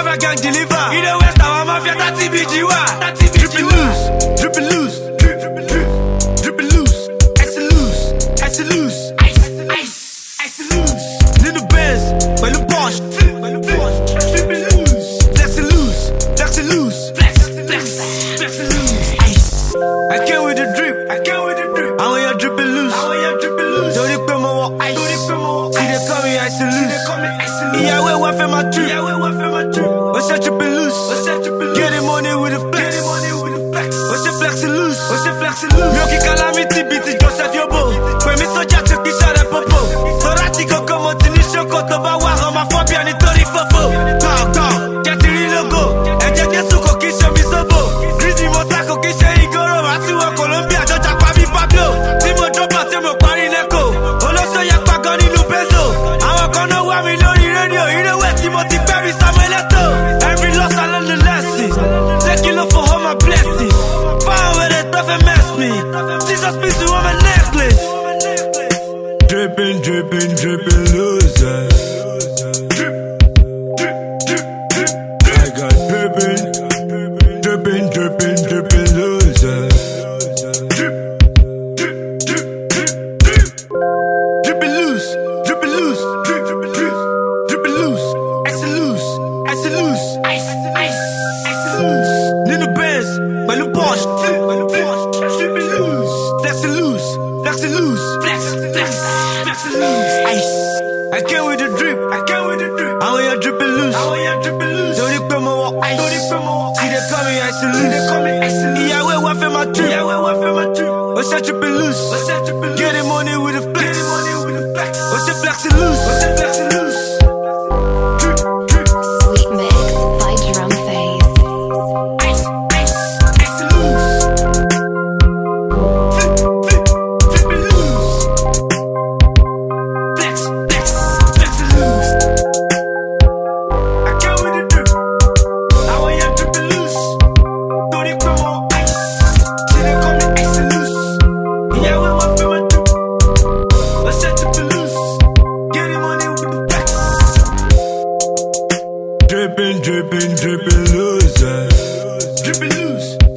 Never gang deliver. In the West, our mafia, that TBGY. Drippin' loose, drippin' loose, drippin' loose, ice loose, ice loose, ice loose. Little Benz, my little Porsche, drippin' loose, flexin' loose, flexin' loose, flexin' loose, ice. I came with the drip, I want your drippin' loose, don't you pay my walk, ice. See they call me ice loose. Yeah, we went for my trip. What's your drippin' loose? Get the money with the flex. What's your flexin' loose? Milky calamity beat Joseph Yobo. When me soldier took the shot at Popo. So Rati go come out in the show. Got the bar on my phobia and it's 30 fofo. Go, get the real logo. And just get so cocky, show me sobo. Grizzly Mosako, Kisha Igoro. I see what Colombia, Georgia, Papi Pablo. Timo drop out, Timo Parineko. Oloso Yakpa Goni Lubezo. I want to know why me know the radio. You know where Timothy Perry, Samuel Eto. Every loss I learn the lesson. Take you look for all my blessings. Fire where they tough and mess me. Jesus peace on my necklace. Drippin' loser. Drip. I got drippin' loser. Drippin' loose. Ice loose. Little Benz, my little Porsche, drippin' loose, flexin' loose, flexin' loose, ice. I came with the drip, I want your drippin' loose, don't you pay my walk, ice. See they call me ice loose. Yeah, we went for my trip. What's your drippin' loose? Get the money with the flex. What's your flexin' loose? Sweet mix by Drum Face. Ice loose. Drippin' loose. Flex loose. I came with the drip. I want your drippin' loose. Don't it come on ice. See they call me ice loose. Yeah, we went for my trip. What's your drippin' loose? Get the money with the flex. Drippin' loser. Drippin' loose.